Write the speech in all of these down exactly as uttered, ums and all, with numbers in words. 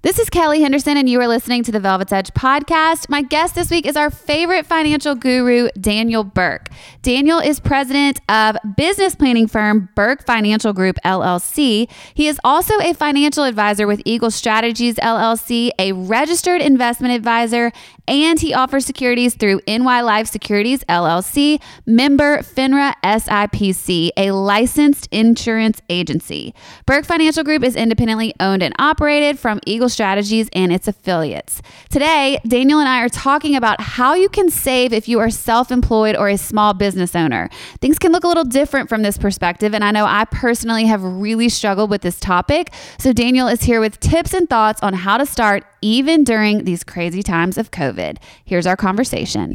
This is Kelly Henderson, and you are listening to the Velvet's Edge podcast. My guest this week is our favorite financial guru, Daniel Burke. Daniel is president of business planning firm Burke Financial Group, L L C. He is also a financial advisor with Eagle Strategies, L L C, a registered investment advisor, and he offers securities through N Y Life Securities, L L C, member FINRA S I P C, a licensed insurance agency. Burke Financial Group is independently owned and operated from Eagle Strategies and its affiliates. Today, Daniel and I are talking about how you can save if you are self-employed or a small business owner. Things can look a little different from this perspective, and I know I personally have really struggled with this topic. So Daniel is here with tips and thoughts on how to start even during these crazy times of COVID. Here's our conversation.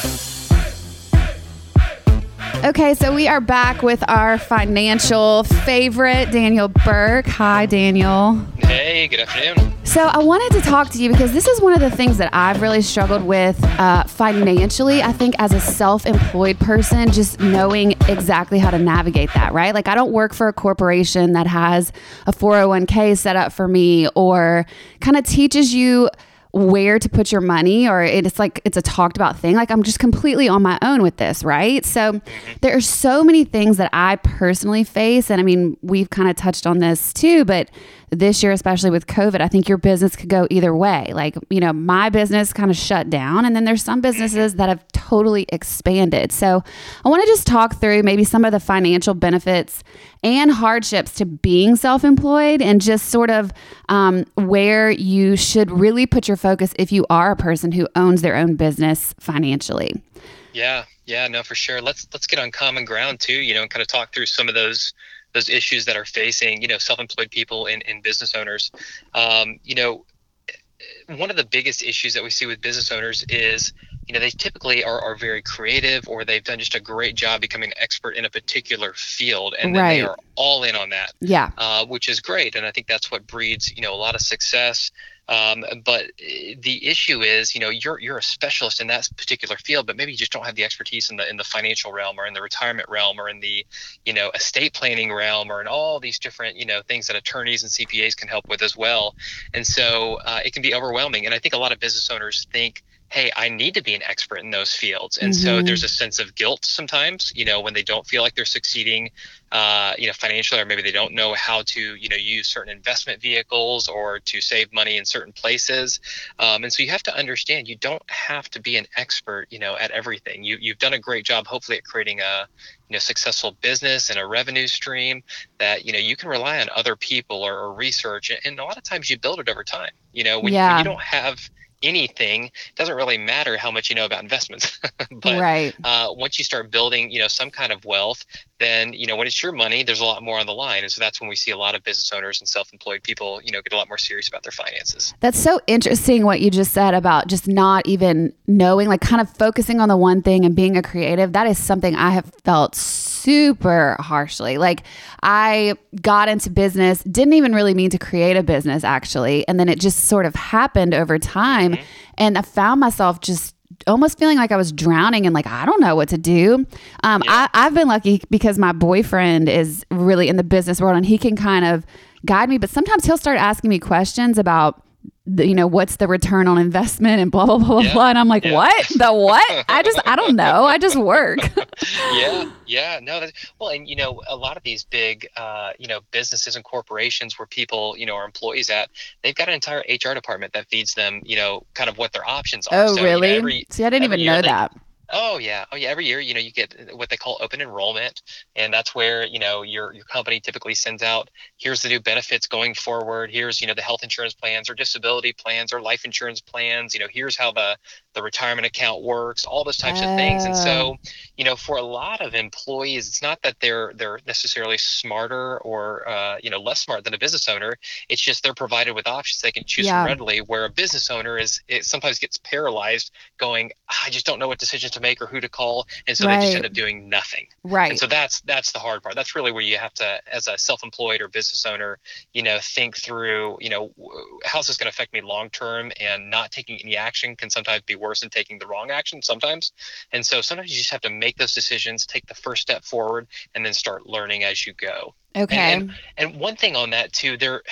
Okay, so we are back with our financial favorite, Daniel Burke. Hi, Daniel. Hey, good afternoon. So I wanted to talk to you because this is one of the things that I've really struggled with uh, financially. I think as a self-employed person, just knowing exactly how to navigate that, right? Like I don't work for a corporation that has a four oh one k set up for me or kind of teaches you where to put your money, or it's like it's a talked about thing. Like I'm just completely on my own with this, right? So there are so many things that I personally face. And I mean, we've kind of touched on this too, but this year, especially with COVID, I think your business could go either way. Like, you know, my business kind of shut down, and then there's some businesses that have totally expanded. So I want to just talk through maybe some of the financial benefits and hardships to being self-employed, and just sort of um, where you should really put your focus if you are a person who owns their own business financially. Yeah, yeah, no, for sure. Let's let's get on common ground too, you know, and kind of talk through some of those those issues that are facing, you know, self-employed people and, and business owners. Um, you know, one of the biggest issues that we see with business owners is, you know, they typically are, are very creative, or they've done just a great job becoming an expert in a particular field, and then Right. they are all in on that, Yeah. uh, which is great. And I think that's what breeds, you know, a lot of success. Um, but the issue is, you know, you're you're a specialist in that particular field, but maybe you just don't have the expertise in the in the financial realm, or in the retirement realm, or in the, you know, estate planning realm, or in all these different, you know, things that attorneys and C P As can help with as well. And so uh, it can be overwhelming. And I think a lot of business owners think, hey, I need to be an expert in those fields. And mm-hmm. so there's a sense of guilt sometimes, you know, when they don't feel like they're succeeding, uh, you know, financially, or maybe they don't know how to, you know, use certain investment vehicles or to save money in certain places. Um, and so you have to understand, you don't have to be an expert, you know, at everything. You, you've done a great job, hopefully, at creating a, you know, successful business and a revenue stream that, you know, you can rely on other people or, or research. And a lot of times you build it over time. You know, when, yeah. when you don't have anything, it doesn't really matter how much you know about investments. But right. uh, once you start building, you know, some kind of wealth, then, you know, when it's your money, there's a lot more on the line. And so that's when we see a lot of business owners and self-employed people, you know, get a lot more serious about their finances. That's so interesting what you just said about just not even knowing, like kind of focusing on the one thing and being a creative. That is something I have felt super harshly. Like I got into business, didn't even really mean to create a business actually. And then it just sort of happened over time. Mm-hmm. And I found myself just almost feeling like I was drowning and like, I don't know what to do. Um, yeah. I, I've been lucky because my boyfriend is really in the business world and he can kind of guide me, but sometimes he'll start asking me questions about the, you know, what's the return on investment and blah, blah, blah, yeah. blah. And I'm like, yeah. what? The what? I just, I don't know. I just work. yeah. Yeah. No, that's, well, and, you know, a lot of these big, uh, you know, businesses and corporations where people, you know, are employees at, they've got an entire H R department that feeds them, you know, kind of what their options are. Oh, so, really? You know, every, See, I didn't even know they, that. Oh yeah. Oh yeah. Every year, you know, you get what they call open enrollment. And that's where, you know, your, your company typically sends out, here's the new benefits going forward. Here's, you know, the health insurance plans or disability plans or life insurance plans. You know, here's how the, the retirement account works, all those types oh. of things. And so, you know, for a lot of employees, it's not that they're, they're necessarily smarter or, uh, you know, less smart than a business owner. It's just they're provided with options they can choose yeah. from readily, where a business owner is, it sometimes gets paralyzed going, I just don't know what decisions to make or who to call. And so right. they just end up doing nothing. Right. And so that's, that's the hard part. That's really where you have to, as a self-employed or business owner, you know, think through, you know, how's this going to affect me long-term, and not taking any action can sometimes be worse than taking the wrong action sometimes. And so sometimes you just have to make those decisions, take the first step forward, and then start learning as you go. Okay. And, and, and one thing on that too, there,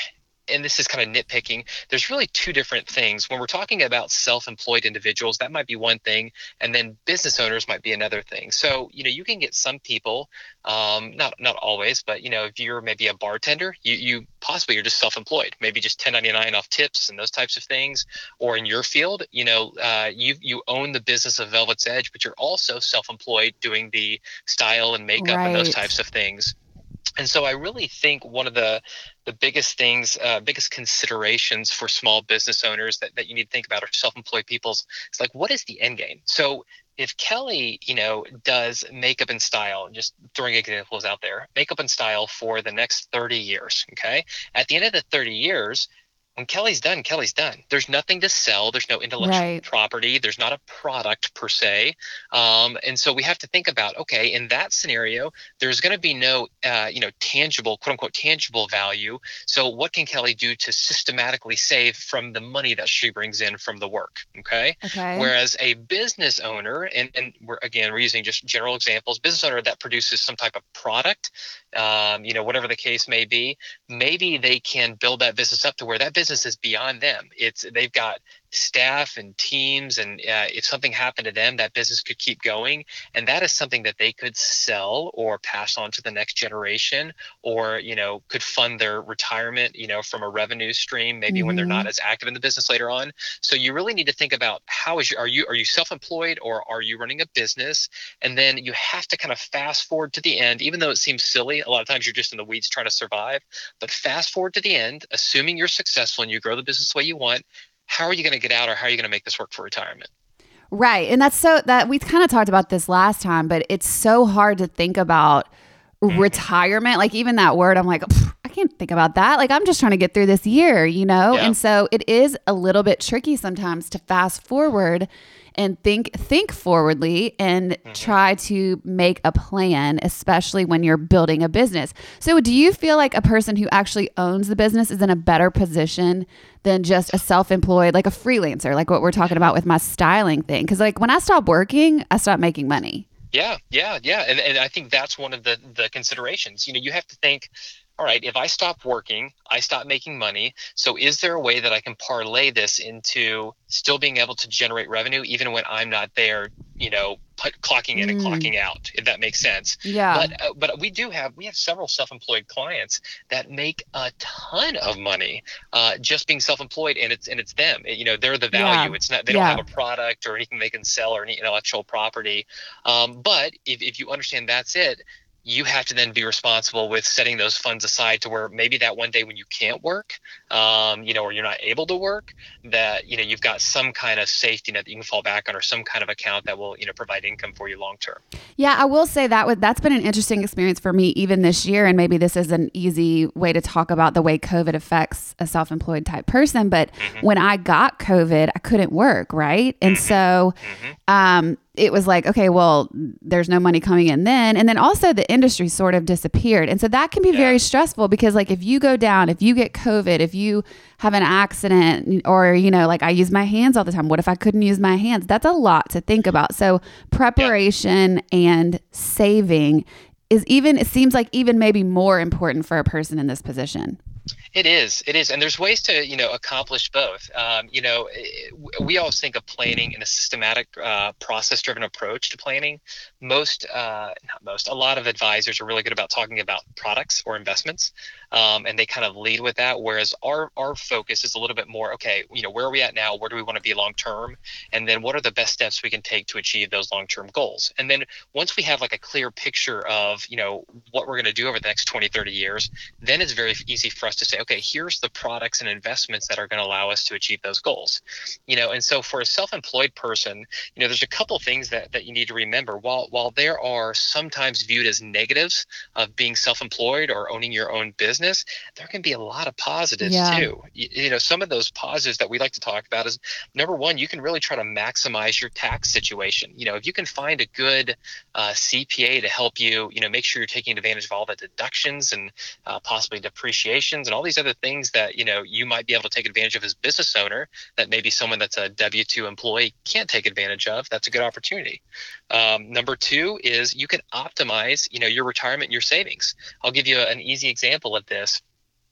and this is kind of nitpicking, there's really two different things. When we're talking about self-employed individuals, that might be one thing, and then business owners might be another thing. So, you know, you can get some people, um, not not always, but, you know, if you're maybe a bartender, you, you possibly you're just self-employed, maybe just ten ninety-nine off tips and those types of things. Or in your field, you know, uh, you you own the business of Velvet's Edge, but you're also self-employed doing the style and makeup and those Right. types of things. And so I really think one of the the biggest things, uh, biggest considerations for small business owners that, that you need to think about, or self-employed people's, it's like, what is the end game? So if Kelly, you know, does makeup and style, just throwing examples out there, makeup and style for the next thirty years, okay? At the end of the thirty years, when Kelly's done, Kelly's done. There's nothing to sell. There's no intellectual Right. property. There's not a product per se. Um, and so we have to think about, okay, in that scenario, there's going to be no, uh, you know, tangible, quote unquote, tangible value. So what can Kelly do to systematically save from the money that she brings in from the work? Okay. Okay. Whereas a business owner, and, and we're, again, we're using just general examples, business owner that produces some type of product, um, you know, whatever the case may be, maybe they can build that business up to where that business is beyond them. It's they've got staff and teams, and uh, if something happened to them, that business could keep going, and that is something that they could sell or pass on to the next generation, or, you know, could fund their retirement, you know, from a revenue stream, maybe when they're not Mhm. as active in the business later on. So you really need to think about, how is your, are you are you self-employed, or are you running a business? And then you have to kind of fast forward to the end, even though it seems silly. A lot of times you're just in the weeds trying to survive, but fast forward to the end, assuming you're successful and you grow the business the way you want. How are you going to get out, or how are you going to make this work for retirement? Right. And that's so that we kind of talked about this last time, but it's so hard to think about Mhm. retirement. Like, even that word, I'm like, "Pff, I can't think about that. Like, I'm just trying to get through this year, you know? Yeah. And so it is a little bit tricky sometimes to fast forward and think think forwardly and Mhm. try to make a plan, especially when you're building a business. So do you feel like a person who actually owns the business is in a better position than just a self-employed, like a freelancer, like what we're talking about with my styling thing? Because, like, when I stop working, I stop making money. Yeah, yeah, yeah. And, and I think that's one of the, the considerations. You know, you have to think, all right, if I stop working, I stop making money. So is there a way that I can parlay this into still being able to generate revenue even when I'm not there, you know, put, clocking in and Mm. clocking out, if that makes sense? Yeah. But uh, but we do have we have several self-employed clients that make a ton of money uh, just being self-employed, and it's and it's them. You know, they're the value. Yeah. It's not they Yeah. don't have a product or anything they can sell or any intellectual property. Um, but if if you understand that's it, you have to then be responsible with setting those funds aside to where maybe that one day when you can't work, um, you know, or you're not able to work, that, you know, you've got some kind of safety net that you can fall back on, or some kind of account that will, you know, provide income for you long term. Yeah, I will say that would, that's been an interesting experience for me even this year. And maybe this is an easy way to talk about the way COVID affects a self-employed type person. But Mm-hmm. when I got COVID, I couldn't work, right? And Mm-hmm. so Mm-hmm. um, it was like, okay, well, there's no money coming in then. And then also the industry sort of disappeared. And so that can be Yeah. very stressful, because, like, if you go down, if you get COVID, if you have an accident, or, you know, like I use my hands all the time. What if I couldn't use my hands? That's a lot to think about. So preparation and saving is even, it seems like even maybe more important for a person in this position. It is. It is. And there's ways to, you know, accomplish both. Um, you know, it, we always think of planning in a systematic, uh, process-driven approach to planning. Most, uh, not most, a lot of advisors are really good about talking about products or investments, um, and they kind of lead with that. Whereas our our focus is a little bit more, okay, you know, where are we at now? Where do we want to be long-term? And then what are the best steps we can take to achieve those long-term goals? And then once we have like a clear picture of, you know, what we're going to do over the next twenty, thirty years, then it's very easy for us to say, okay, here's the products and investments that are going to allow us to achieve those goals. You know, and so for a self-employed person, you know, there's a couple things that, that you need to remember. While while there are sometimes viewed as negatives of being self-employed or owning your own business, there can be a lot of positives Yeah. too. You, you know, some of those positives that we like to talk about is, number one, you can really try to maximize your tax situation. You know, if you can find a good uh, C P A to help you, you know, make sure you're taking advantage of all the deductions and uh, possibly depreciations and all these other things that, you know, you might be able to take advantage of as business owner that maybe someone that's a W two employee can't take advantage of. That's a good opportunity. Um, number two is you can optimize, you know, your retirement and your savings. I'll give you an easy example of this.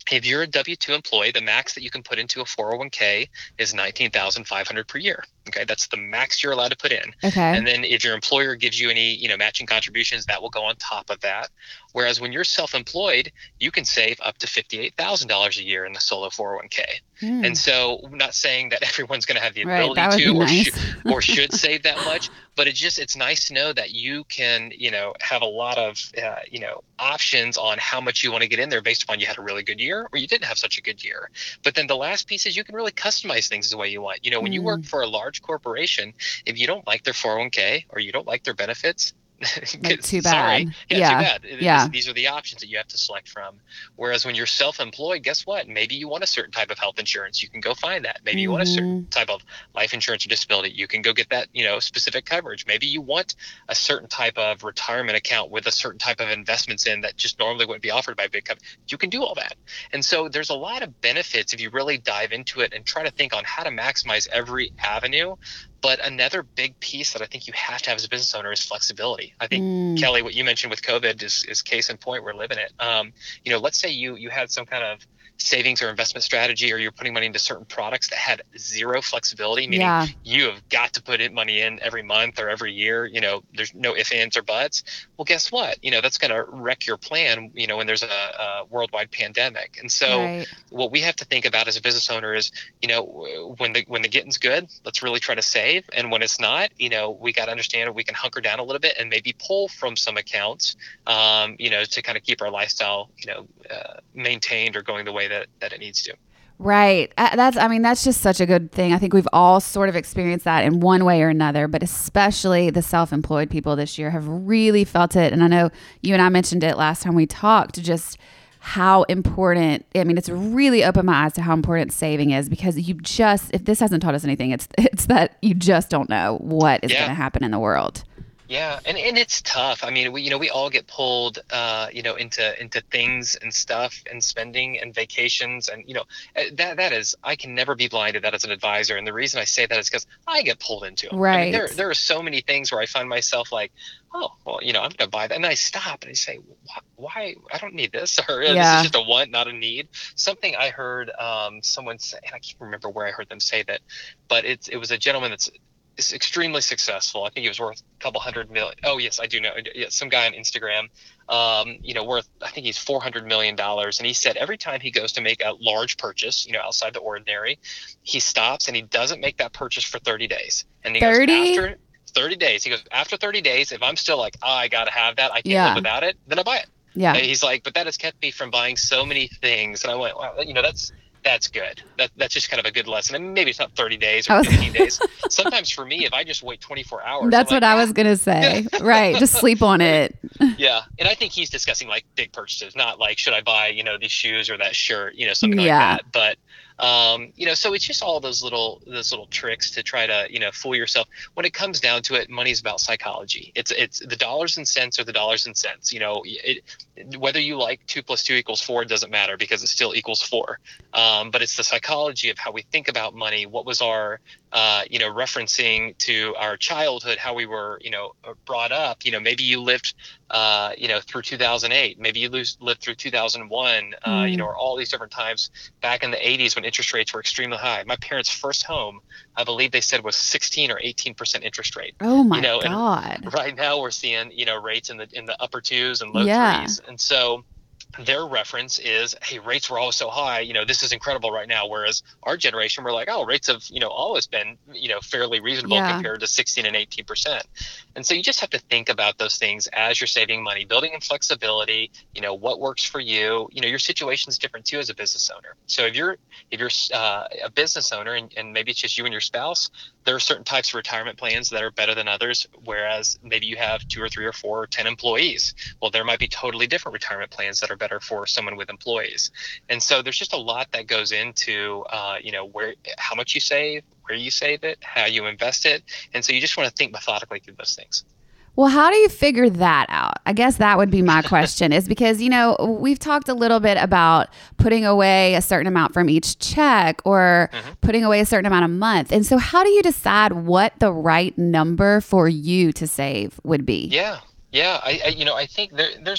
If you're a W two employee, the max that you can put into a four oh one k is nineteen thousand five hundred dollars per year. Okay, that's the max you're allowed to put in. Okay. And then if your employer gives you any, you know, matching contributions, that will go on top of that. Whereas when you're self-employed, you can save up to fifty-eight thousand dollars a year in the solo four oh one k. Hmm. And so I'm not saying that everyone's going to have the ability right, to or, nice. sh- or should save that much, but it's just, it's nice to know that you can, you know, have a lot of, uh, you know, options on how much you want to get in there based upon you had a really good year or you didn't have such a good year. But then the last piece is you can really customize things the way you want. You know, when mm. you work for a large corporation, if you don't like their four oh one k or you don't like their benefits, like, too bad. Sorry. Yeah, yeah. too bad. It, yeah. These are the options that you have to select from. Whereas when you're self-employed, guess what? Maybe you want a certain type of health insurance. You can go find that. Maybe mm-hmm. you want a certain type of life insurance or disability. You can go get that, you know, specific coverage. Maybe you want a certain type of retirement account with a certain type of investments in that just normally wouldn't be offered by a big company. You can do all that. And so there's a lot of benefits if you really dive into it and try to think on how to maximize every avenue. But another big piece that I think you have to have as a business owner is flexibility. I think, mm. Kelly, what you mentioned with COVID is, is case in point. We're living it. Um, you know, let's say you you had some kind of savings or investment strategy, or you're putting money into certain products that had zero flexibility, meaning yeah. you have got to put in money in every month or every year. You know, there's no ifs, ands, or buts. Well, guess what? You know, that's going to wreck your plan, you know, when there's a, a worldwide pandemic. And so right. what we have to think about as a business owner is, you know, when the when the getting's good, let's really try to save. And when it's not, you know, we got to understand we can hunker down a little bit and maybe pull from some accounts, um, you know, to kind of keep our lifestyle, you know, uh, maintained or going the way that, that it needs to. Right. Uh, that's, I mean, that's just such a good thing. I think we've all sort of experienced that in one way or another, but especially the self-employed people this year have really felt it. And I know you and I mentioned it last time we talked, just how important, I mean, it's really opened my eyes to how important saving is, because you just, if this hasn't taught us anything, it's, it's that you just don't know what is yeah. going to happen in the world. Yeah, and, and it's tough. I mean, we you know we all get pulled, uh, you know, into into things and stuff and spending and vacations, and you know that that is, I can never be blind to that as an advisor. And the reason I say that is because I get pulled into them. Right. I mean, there there are so many things where I find myself like, oh, well, you know, I'm going to buy that, and I stop and I say, why? why? I don't need this, or yeah. this is just a want, not a need. Something I heard um, someone say, and I can't remember where I heard them say that, but it's it was a gentleman that's is extremely successful. I think he was worth a couple hundred million. Oh yes, I do know. Yeah, some guy on Instagram, um, you know, worth, I think he's four hundred million dollars. And he said every time he goes to make a large purchase, you know, outside the ordinary, he stops and he doesn't make that purchase for thirty days. And he thirty? goes, after thirty days, he goes, after thirty days, if I'm still like, oh, I got to have that, I can't yeah. live without it, then I buy it. Yeah. And he's like, but that has kept me from buying so many things. And I went, wow, you know, that's, That's good. That that's just kind of a good lesson. And maybe it's not thirty days or fifteen days. Sometimes for me, if I just wait twenty-four hours. That's I'm what like, I was going to say. Right. Just sleep on it. Yeah. And I think he's discussing like big purchases, not like, should I buy, you know, these shoes or that shirt, you know, something yeah. like that. But, um, you know, so it's just all those little, those little tricks to try to, you know, fool yourself. When it comes down to it, money's about psychology. It's, it's the dollars and cents are the dollars and cents, you know, it, whether you like two plus two equals four, it doesn't matter because it still equals four. Um, but it's the psychology of how we think about money. What was our, uh, you know, referencing to our childhood, how we were, you know, brought up, you know, maybe you lived, uh, you know, through two thousand eight, maybe you lose, lived through two thousand one, uh, mm. you know, or all these different times back in the eighties when interest rates were extremely high. My parents' first home, I believe they said was sixteen or eighteen percent interest rate. Oh my you know, God. And right now we're seeing, you know, rates in the, in the upper twos and low yeah. threes. And so their reference is, hey, rates were always so high, you know, this is incredible right now. Whereas our generation, we're like, oh, rates have, you know, always been, you know, fairly reasonable yeah. compared to sixteen and eighteen percent. And so you just have to think about those things as you're saving money, building in flexibility, you know, what works for you. You know, your situation is different too as a business owner. So if you're, if you're uh, a business owner and, and maybe it's just you and your spouse, there are certain types of retirement plans that are better than others. Whereas maybe you have two or three or four or ten employees. Well, there might be totally different retirement plans that are better for someone with employees. And so there's just a lot that goes into, uh, you know, where, how much you save, where you save it, how you invest it. And so you just want to think methodically through those things. Well, how do you figure that out? I guess that would be my question is because, you know, we've talked a little bit about putting away a certain amount from each check or mm-hmm. putting away a certain amount a month. And so how do you decide what the right number for you to save would be? Yeah. Yeah. I, I you know, I think there, there's,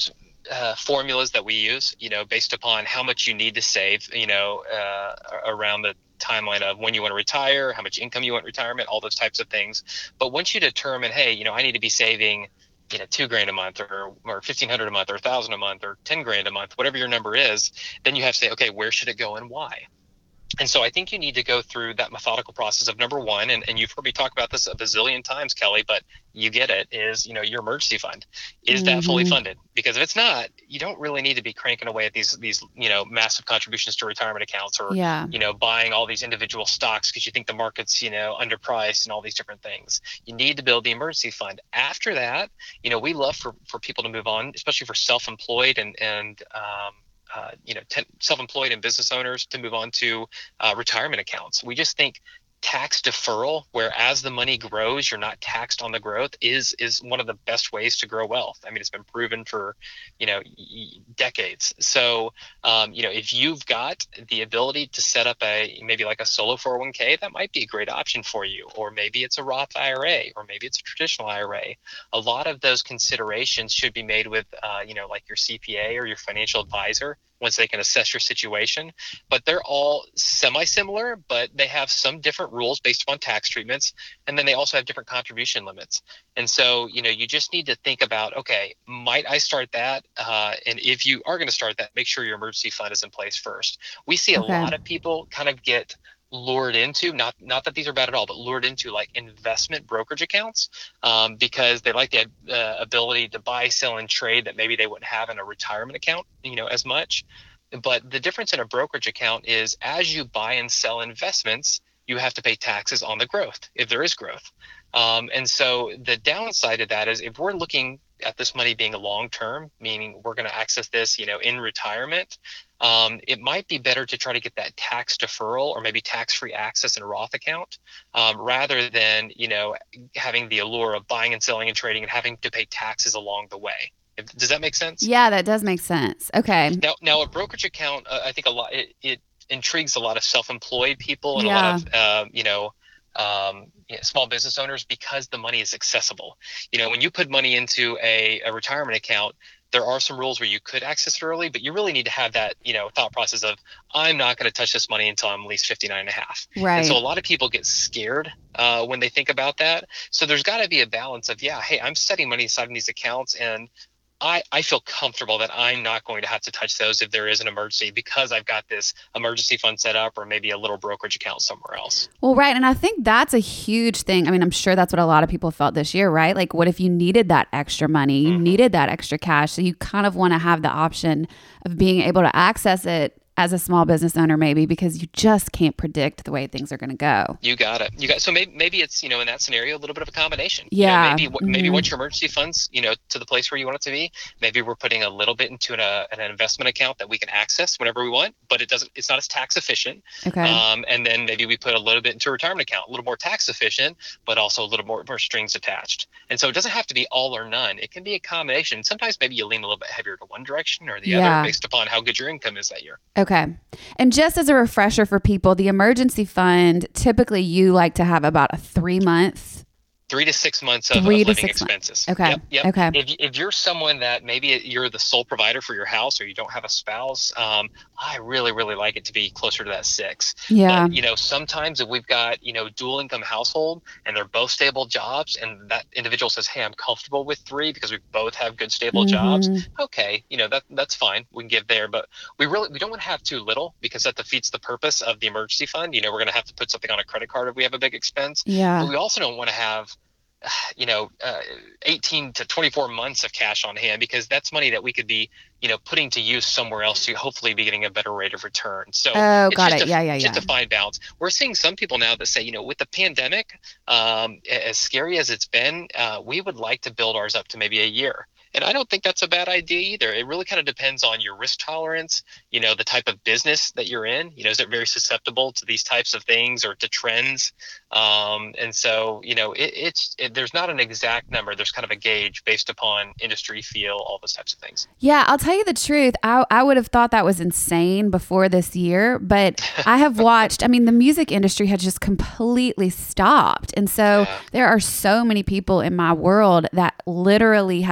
uh, formulas that we use, you know, based upon how much you need to save, you know, uh, around the timeline of when you want to retire, how much income you want in retirement, all those types of things. But once you determine, hey, you know, I need to be saving, you know, two grand a month or, or fifteen hundred a month or a thousand a month or ten grand a month, whatever your number is, then you have to say, okay, where should it go and why? And so I think you need to go through that methodical process of number one, and, and you've heard me talk about this a bazillion times, Kelly, but you get it, is, you know, your emergency fund. Is mm-hmm. that fully funded? Because if it's not, you don't really need to be cranking away at these, these, you know, massive contributions to retirement accounts or, yeah. you know, buying all these individual stocks because you think the market's, you know, underpriced and all these different things. You need to build the emergency fund. After that, you know, we love for, for people to move on, especially for self-employed and, and, um, Uh, you know, ten, self-employed and business owners to move on to uh, retirement accounts. We just think tax deferral, where as the money grows, you're not taxed on the growth, is is one of the best ways to grow wealth. I mean, it's been proven for, you know, y- decades. So, um, you know, if you've got the ability to set up a, maybe like a solo four oh one k, that might be a great option for you. Or maybe it's a Roth I R A, or maybe it's a traditional I R A. A lot of those considerations should be made with, uh, you know, like your C P A or your financial advisor, once they can assess your situation. But they're all semi-similar, but they have some different rules based upon tax treatments. And then they also have different contribution limits. And so, you know, you just need to think about, okay, might I start that? Uh, and if you are going to start that, make sure your emergency fund is in place first. We see a okay. lot of people kind of get lured into, not not that these are bad at all, but lured into like investment brokerage accounts um, because they like the uh, ability to buy, sell, and trade that maybe they wouldn't have in a retirement account, you know, as much. But the difference in a brokerage account is as you buy and sell investments, you have to pay taxes on the growth, if there is growth. Um, and so the downside of that is if we're looking at this money being a long-term, meaning we're going to access this, you know, in retirement, um, it might be better to try to get that tax deferral or maybe tax-free access in a Roth account um, rather than, you know, having the allure of buying and selling and trading and having to pay taxes along the way. Does that make sense? Yeah, that does make sense. Okay. Now, now a brokerage account, uh, I think a lot, it, it intrigues a lot of self-employed people and yeah. a lot of, uh, you know, um, you know, small business owners because the money is accessible. You know, when you put money into a, a retirement account, there are some rules where you could access it early, but you really need to have that, you know, thought process of, I'm not going to touch this money until I'm at least fifty-nine and a half. Right. And so a lot of people get scared uh, when they think about that. So there's got to be a balance of, yeah, hey, I'm setting money aside in these accounts and I, I feel comfortable that I'm not going to have to touch those if there is an emergency because I've got this emergency fund set up or maybe a little brokerage account somewhere else. Well, right. And I think that's a huge thing. I mean, I'm sure that's what a lot of people felt this year, right? Like, what if you needed that extra money? You mm-hmm. needed that extra cash. So you kind of want to have the option of being able to access it as a small business owner, maybe, because you just can't predict the way things are going to go. You got it. You got so maybe maybe it's, you know, in that scenario a little bit of a combination. Yeah. You know, maybe mm-hmm. maybe once your emergency funds, you know, to the place where you want it to be, maybe we're putting a little bit into an, uh, an investment account that we can access whenever we want, but it doesn't. It's not as tax efficient. Okay. Um, and then maybe we put a little bit into a retirement account, a little more tax efficient, but also a little more, more strings attached. And so it doesn't have to be all or none. It can be a combination. Sometimes maybe you lean a little bit heavier to one direction or the yeah. other based upon how good your income is that year. Okay. And just as a refresher for people, the emergency fund, typically you like to have about a three month Three to six months of, of Three to living six expenses. months. Okay. Yep, yep. Okay. If, if you're someone that maybe you're the sole provider for your house or you don't have a spouse, um, I really, really like it to be closer to that six. Yeah. But, you know, sometimes if we've got, you know, dual income household and they're both stable jobs and that individual says, hey, I'm comfortable with three because we both have good, stable mm-hmm. jobs. Okay. You know, that that's fine. We can give there, but we really, we don't want to have too little because that defeats the purpose of the emergency fund. You know, we're going to have to put something on a credit card if we have a big expense. Yeah. But we also don't want to have, you know, uh, eighteen to twenty-four months of cash on hand because that's money that we could be, you know, putting to use somewhere else to hopefully be getting a better rate of return. So oh, it's got just it. A, yeah, yeah, just yeah. a fine balance. We're seeing some people now that say, you know, with the pandemic, um, as scary as it's been, uh, we would like to build ours up to maybe a year. And I don't think that's a bad idea either. It really kind of depends on your risk tolerance, you know, the type of business that you're in. You know, is it very susceptible to these types of things or to trends? Um, and so, you know, it, it's it, there's not an exact number. There's kind of a gauge based upon industry feel, all those types of things. Yeah, I'll tell you the truth. I, I would have thought that was insane before this year, but I have watched, I mean, the music industry has just completely stopped. And so yeah. there are so many people in my world that literally have not worked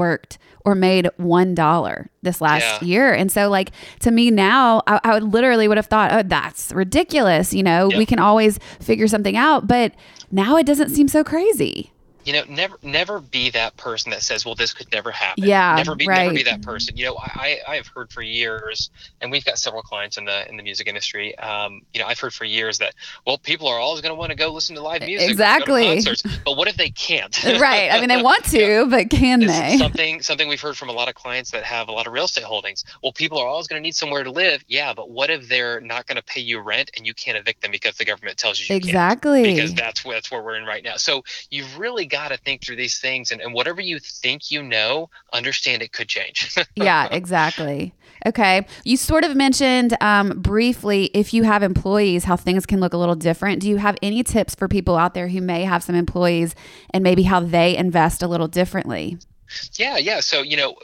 worked or made one dollar this last Yeah. year. And so like, to me now, I, I would literally would have thought, oh, that's ridiculous. You know, Yep. we can always figure something out, but now it doesn't seem so crazy. You know, never, never be that person that says, "Well, this could never happen." Yeah, never be, right. never be that person. You know, I, I have heard for years, and we've got several clients in the in the music industry. Um, you know, I've heard for years that, well, people are always going to want to go listen to live music, exactly, go to concerts, but what if they can't? Right. I mean, they want to, yeah. but can it's they? Something something we've heard from a lot of clients that have a lot of real estate holdings. Well, people are always going to need somewhere to live. Yeah, but what if they're not going to pay you rent and you can't evict them because the government tells you you exactly can't? Because that's where that's where we're in right now. So you've really got to think through these things, and, and whatever you think you know, understand it could change. Yeah, exactly. Okay. You sort of mentioned um, briefly, if you have employees, how things can look a little different. Do you have any tips for people out there who may have some employees and maybe how they invest a little differently? Yeah, yeah. So, you know,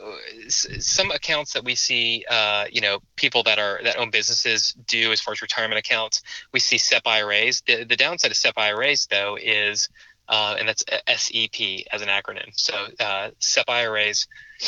some accounts that we see, uh, you know, people that are that own businesses do as far as retirement accounts, we see S E P I R As. The, the downside of S E P I R As, though, is Uh, and that's S E P as an acronym. So uh, S E P I R As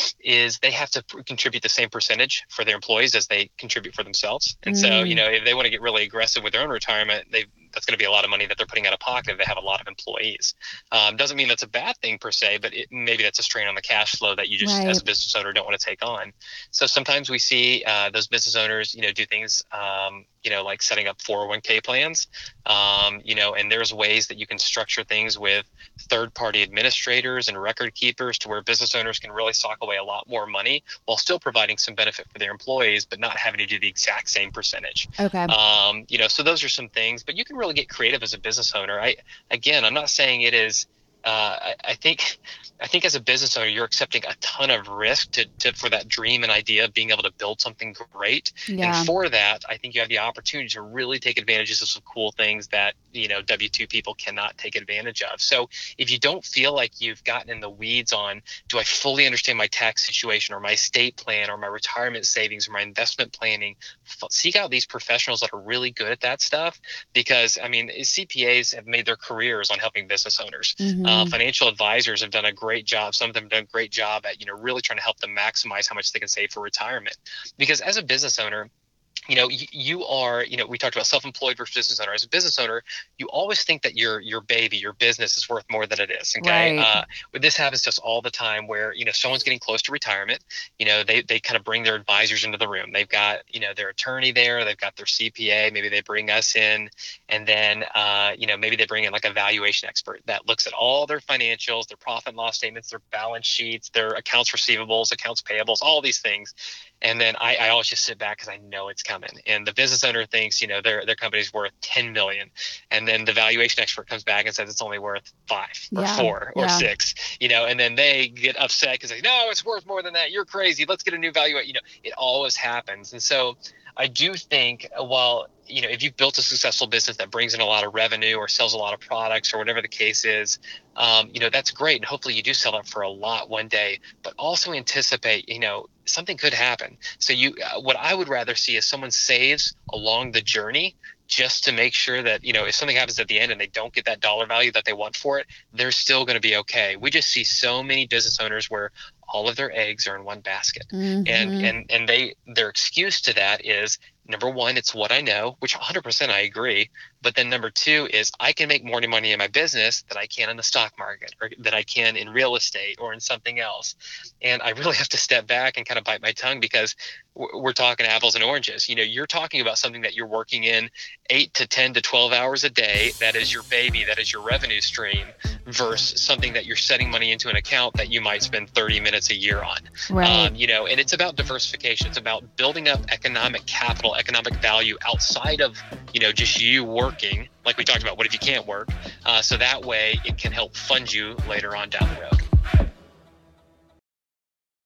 is they have to pr- contribute the same percentage for their employees as they contribute for themselves. And mm. so, you know, if they want to get really aggressive with their own retirement, they that's going to be a lot of money that they're putting out of pocket if they have a lot of employees. Um, doesn't mean that's a bad thing per se, but it, maybe that's a strain on the cash flow that you just, right. as a business owner, don't want to take on. So sometimes we see uh, those business owners, you know, do things, um, you know, like setting up four oh one k plans, um, you know, and there's ways that you can structure things with third-party administrators and record keepers to where business owners can really sock away a lot more money while still providing some benefit for their employees, but not having to do the exact same percentage. Okay. Um, you know, so those are some things, but you can really get creative as a business owner. I, again, I'm not saying it is, uh, I, I think, I think as a business owner, you're accepting a ton of risk to, to for that dream and idea of being able to build something great. Yeah. And for that, I think you have the opportunity to really take advantage of some cool things that, you know, W two people cannot take advantage of. So if you don't feel like you've gotten in the weeds on, do I fully understand my tax situation or my estate plan or my retirement savings or my investment planning, f- seek out these professionals that are really good at that stuff. Because, I mean, C P As have made their careers on helping business owners. Mm-hmm. Uh, financial advisors have done a great job. Some of them have done a great job at, you know, really trying to help them maximize how much they can save for retirement. Because as a business owner, you know, you, you are, you know, we talked about self-employed versus business owner. As a business owner, you always think that your your baby, your business is worth more than it is. Okay. Right. Uh, but this happens to us all the time where, you know, someone's getting close to retirement. You know, they, they kind of bring their advisors into the room. They've got, you know, their attorney there. They've got their C P A. Maybe they bring us in. And then, uh, you know, maybe they bring in like a valuation expert that looks at all their financials, their profit and loss statements, their balance sheets, their accounts receivables, accounts payables, all these things. And then I, I always just sit back because I know it's coming. And the business owner thinks, you know, their their company's worth ten million. And then the valuation expert comes back and says it's only worth five or yeah, four or yeah. six, you know, and then they get upset because they say, no, it's worth more than that. You're crazy. Let's get a new valuation. You know, it always happens. And so I do think, while, you know, if you've built a successful business that brings in a lot of revenue or sells a lot of products or whatever the case is, um, you know, that's great. And hopefully you do sell it for a lot one day, but also anticipate, you know, something could happen. So you, uh, what I would rather see is someone saves along the journey just to make sure that, you know, if something happens at the end and they don't get that dollar value that they want for it, they're still going to be okay. We just see so many business owners where all of their eggs are in one basket. Mm-hmm. And, and, and they, their excuse to that is, number one, it's what I know, which one hundred percent I agree. But then number two is I can make more money in my business than I can in the stock market or that I can in real estate or in something else. And I really have to step back and kind of bite my tongue because we're talking apples and oranges. You know, you're talking about something that you're working in eight to ten to twelve hours a day. That is your baby. That is your revenue stream versus something that you're setting money into an account that you might spend thirty minutes a year on. Right. Um, you know, and it's about diversification. It's about building up economic capital, economic value outside of, you know, just you working. Like we talked about, what if you can't work? Uh, so that way it can help fund you later on down the road.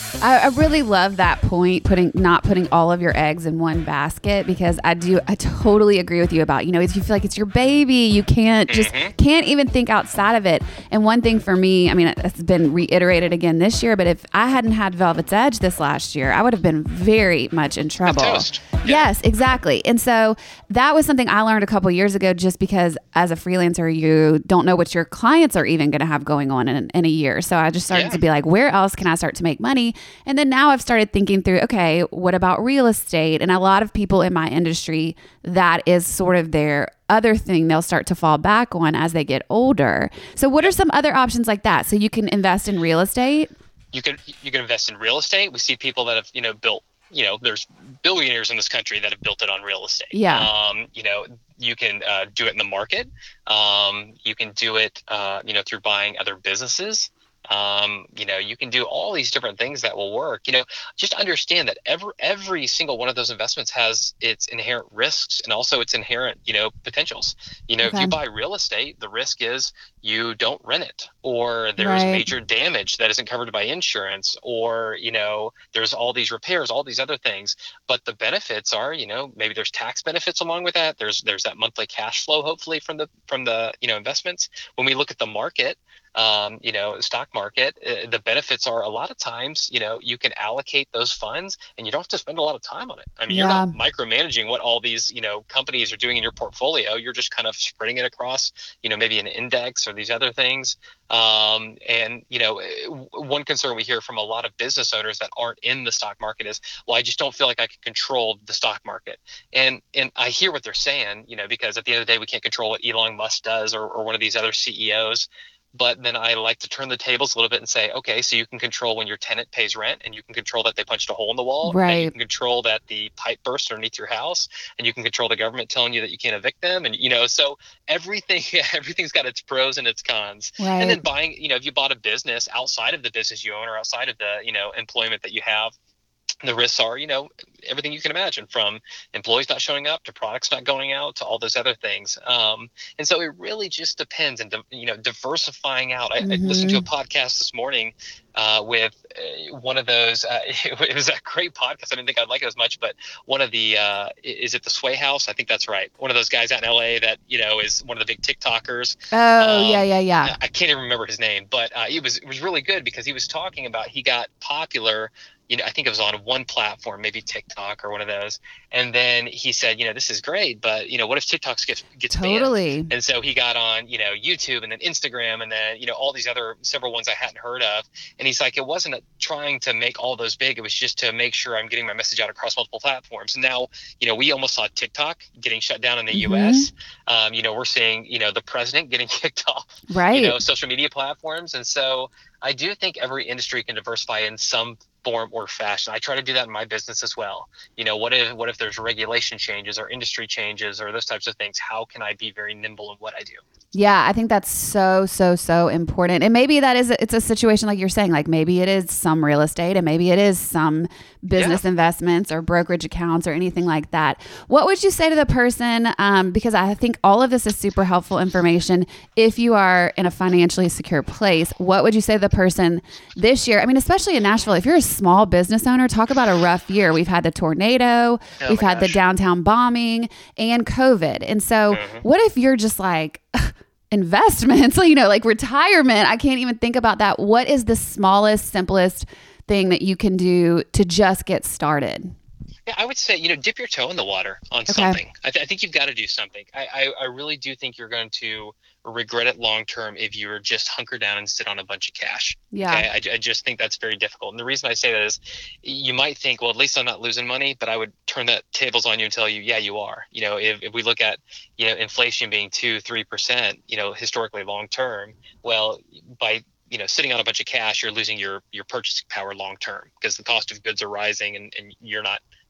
I, I really love that point, putting not putting all of your eggs in one basket, because I do I totally agree with you about, you know, if you feel like it's your baby, you can't just Mm-hmm. can't even think outside of it. And one thing for me, I mean, it's been reiterated again this year, but if I hadn't had Velvet's Edge this last year, I would have been very much in trouble. Toast. Yes, exactly. And so that was something I learned a couple years ago, just because as a freelancer, you don't know what your clients are even going to have going on in, in a year. So I just started Yeah. to be like, where else can I start to make money? And then now I've started thinking through, okay, what about real estate? And a lot of people in my industry, that is sort of their other thing they'll start to fall back on as they get older. So what are some other options like that? So you can invest in real estate? You can you can invest in real estate. We see people that have, you know, built, you know, there's billionaires in this country that have built it on real estate. Yeah. Um, you know, you can uh, do it in the market. Um, you can do it, uh, you know, through buying other businesses. Um, you know, you can do all these different things that will work. You know, just understand that every every single one of those investments has its inherent risks and also its inherent, you know, potentials. You know, Okay. if you buy real estate, the risk is you don't rent it, or there's Right. major damage that isn't covered by insurance, or, you know, there's all these repairs, all these other things. But the benefits are, you know, maybe there's tax benefits along with that. There's there's that monthly cash flow, hopefully, from the from the, you know, investments. When we look at the market, um, you know, stock market, uh, the benefits are a lot of times, you know, you can allocate those funds and you don't have to spend a lot of time on it. I mean, Yeah. you're not micromanaging what all these, you know, companies are doing in your portfolio. You're just kind of spreading it across, you know, maybe an index or these other things. Um, and, you know, w- one concern we hear from a lot of business owners that aren't in the stock market is, well, I just don't feel like I can control the stock market. And, and I hear what they're saying, you know, because at the end of the day, we can't control what Elon Musk does, or, or one of these other C E Os. But then I like to turn the tables a little bit and say, okay, so you can control when your tenant pays rent, and you can control that they punched a hole in the wall. And Right. you can control that the pipe burst underneath your house, and you can control the government telling you that you can't evict them. And, you know, so everything, everything's got its pros and its cons. Right. And then buying, you know, if you bought a business outside of the business you own, or outside of the, you know, employment that you have, the risks are, you know, everything you can imagine, from employees not showing up to products not going out to all those other things. Um, and so it really just depends, and, you know, diversifying out. I, I listened to a podcast this morning uh, with uh, one of those, uh, it, it was a great podcast. I didn't think I'd like it as much, but one of the, uh, is it the Sway House? I think that's right. One of those guys out in L A that, you know, is one of the big TikTokers. Oh, Um, yeah, yeah, yeah. I, I can't even remember his name, but uh, it was, it was really good because he was talking about, he got popular, you know, I think it was on one platform, maybe TikTok or one of those. And then he said, you know, this is great, but, you know, what if TikTok gets, gets Totally. banned? And so he got on, you know, YouTube, and then Instagram, and then, you know, all these other several ones I hadn't heard of. And he's like, it wasn't a, trying to make all those big. It was just to make sure I'm getting my message out across multiple platforms. And now, you know, we almost saw TikTok getting shut down in the Mhm. U S. Um, you know, we're seeing, you know, the president getting kicked off, Right. you know, social media platforms. And so I do think every industry can diversify in some form or fashion. I try to do that in my business as well. You know, what if what if there's regulation changes or industry changes or those types of things? How can I be very nimble in what I do? Yeah, I think that's so, so, so important. And maybe that is, it's a situation like you're saying, like maybe it is some real estate, and maybe it is some business Yeah. investments or brokerage accounts or anything like that. What would you say to the person? Um, because I think all of this is super helpful information. If you are in a financially secure place, what would you say to the person this year? I mean, especially in Nashville, if you're a small business owner, talk about a rough year. We've had the tornado, Oh we've my had the gosh. downtown bombing, and COVID. And so Mhm. what if you're just like, investments, you know, like retirement? I can't even think about that. What is the smallest, simplest thing that you can do to just get started? Yeah, I would say, you know, dip your toe in the water on Okay. something. I, th- I think you've got to do something. I, I, I really do think you're going to regret it long term if you were just hunker down and sit on a bunch of cash. Yeah. Okay? I, I just think that's very difficult. And the reason I say that is, you might think, well, at least I'm not losing money, but I would turn that tables on you and tell you, yeah, you are. You know, if, if we look at, you know, inflation being two, three percent, you know, historically long term, well, by you know, sitting on a bunch of cash, you're losing your your purchasing power long term because the cost of goods are rising, and, and you're not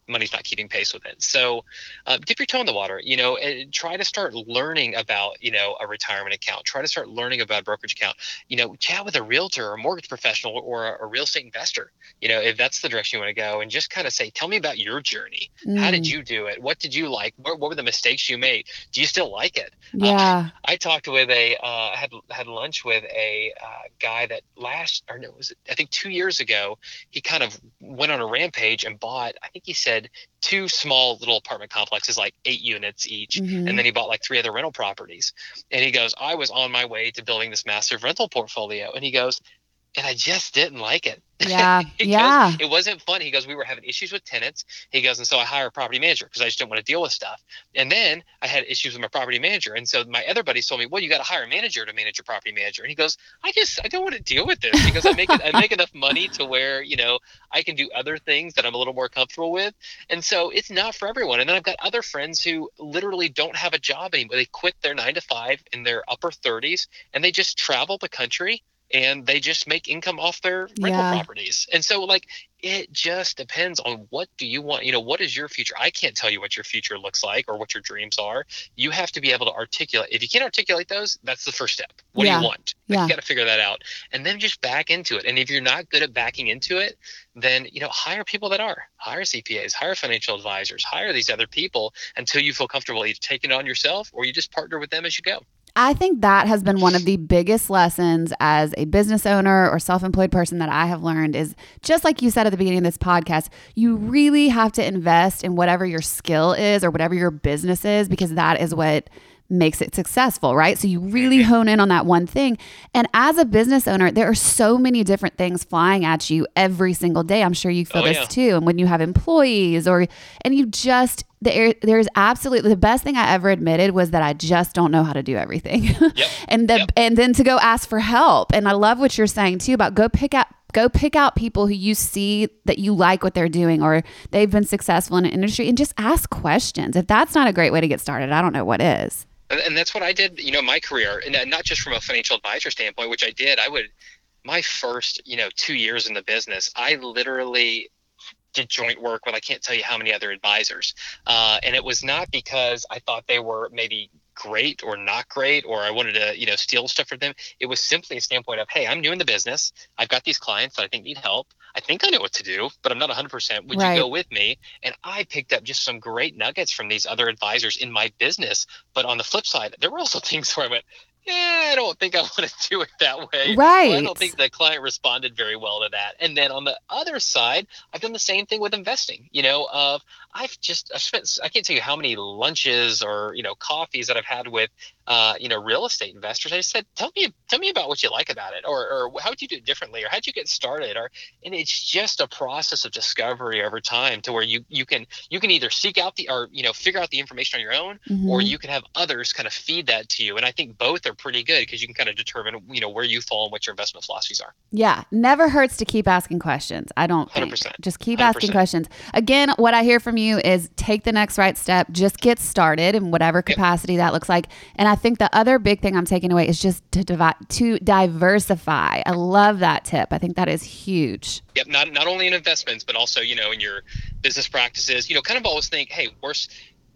money's not keeping pace with it. So uh, dip your toe in the water, you know, and try to start learning about, you know, a retirement account. Try to start learning about a brokerage account. You know, chat with a realtor or a mortgage professional or a, a real estate investor, you know, if that's the direction you want to go, and just kind of say, tell me about your journey. Mm. How did you do it? What did you like? What, what were the mistakes you made? Do you still like it? Yeah. Uh, I talked with a, uh, had had lunch with a uh, guy that last, or no, was it, I think two years ago, he kind of went on a rampage and bought, I think he said, two small little apartment complexes, like eight units each. Mm-hmm. And then he bought like three other rental properties. And he goes, I was on my way to building this massive rental portfolio. And he goes, and I just didn't like it. Yeah. yeah. It wasn't fun. He goes, we were having issues with tenants. He goes, and so I hired a property manager because I just didn't want to deal with stuff. And then I had issues with my property manager. And so my other buddies told me, well, you got to hire a manager to manage your property manager. And he goes, I just, I don't want to deal with this because I make it, I make enough money to where, you know, I can do other things that I'm a little more comfortable with. And so it's not for everyone. And then I've got other friends who literally don't have a job anymore. They quit their nine to five in their upper thirties and they just travel the country. And they just make income off their rental yeah. properties. And so like, it just depends on what do you want, you know, what is your future? I can't tell you what your future looks like or what your dreams are. You have to be able to articulate. If you can't articulate those, that's the first step. What yeah. do you want? Like, yeah. You got to figure that out and then just back into it. And if you're not good at backing into it, then, you know, hire people that are. Hire C P As, hire financial advisors, hire these other people until you feel comfortable either taking it on yourself or you just partner with them as you go. I think that has been one of the biggest lessons as a business owner or self-employed person that I have learned is just like you said at the beginning of this podcast, you really have to invest in whatever your skill is or whatever your business is, because that is what makes it successful, right? So you really hone in on that one thing. And as a business owner, there are so many different things flying at you every single day. I'm sure you feel oh, this yeah. too. And when you have employees or, and you just, there, there's absolutely, the best thing I ever admitted was that I just don't know how to do everything. Yep. and the, yep. and then to go ask for help. And I love what you're saying too about go pick out, go pick out people who you see that you like what they're doing or they've been successful in an industry and just ask questions. If that's not a great way to get started, I don't know what is. And that's what I did, you know, my career, and not just from a financial advisor standpoint, which I did. I would, my first, you know, two years in the business, I literally did joint work with I can't tell you how many other advisors. Uh, and it was not because I thought they were maybe great or not great, or I wanted to, you know, steal stuff from them. It was simply a standpoint of, hey, I'm new in the business. I've got these clients that I think need help. I think I know what to do, but I'm not one hundred percent. Would right. you go with me? And I picked up just some great nuggets from these other advisors in my business. But on the flip side, there were also things where I went, yeah, I don't think I want to do it that way. Right. Well, I don't think the client responded very well to that. And then on the other side, I've done the same thing with investing. You know, of I've just I've spent I can't tell you how many lunches or you know coffees that I've had with uh, you know real estate investors. I just said, tell me tell me about what you like about it, or or how would you do it differently, or how'd you get started, or and it's just a process of discovery over time to where you you can you can either seek out the or you know figure out the information on your own, mm-hmm. or you can have others kind of feed that to you. And I think both are pretty good because you can kind of determine, you know, where you fall and what your investment philosophies are. Yeah. Never hurts to keep asking questions. I don't think. one hundred percent. Just keep one hundred percent. Asking questions. Again, what I hear from you is take the next right step, just get started in whatever capacity yep. that looks like. And I think the other big thing I'm taking away is just to divide, to diversify. I love that tip. I think that is huge. Yep. Not, not only in investments, but also, you know, in your business practices, you know, kind of always think, hey, worst,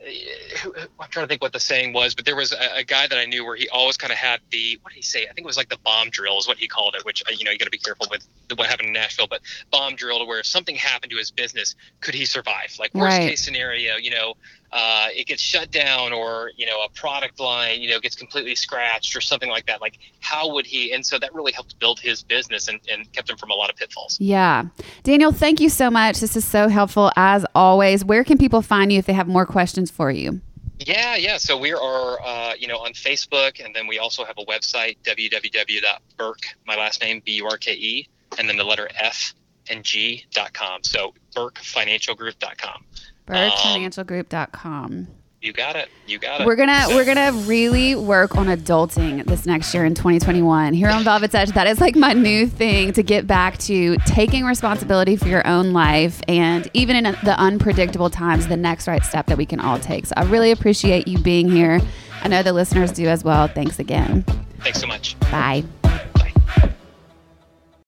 I'm trying to think what the saying was, but there was a, a guy that I knew where he always kind of had the, what did he say? I think it was like the bomb drill is what he called it, which, you know, you got to be careful with what happened in Nashville, but bomb drill to where if something happened to his business, could he survive? Like worst right. case scenario, you know, uh, it gets shut down or, you know, a product line, you know, gets completely scratched or something like that. Like how would he? And so that really helped build his business and, and kept him from a lot of pitfalls. Yeah. Daniel, thank you so much. This is so helpful as always. Where can people find you if they have more questions for you? Yeah, yeah. So we are, uh, you know, on Facebook, and then we also have a website, w w w dot burke, my last name, B U R K E, and then the letter F and G dot com. So burke financial group dot com. burke financial group dot com. You got it. You got it. We're gonna we're gonna really work on adulting this next year in twenty twenty-one here on Velvet's Edge. That is like my new thing, to get back to taking responsibility for your own life, and even in the unpredictable times, the next right step that we can all take. So I really appreciate you being here. I know the listeners do as well. Thanks again. Thanks so much. Bye.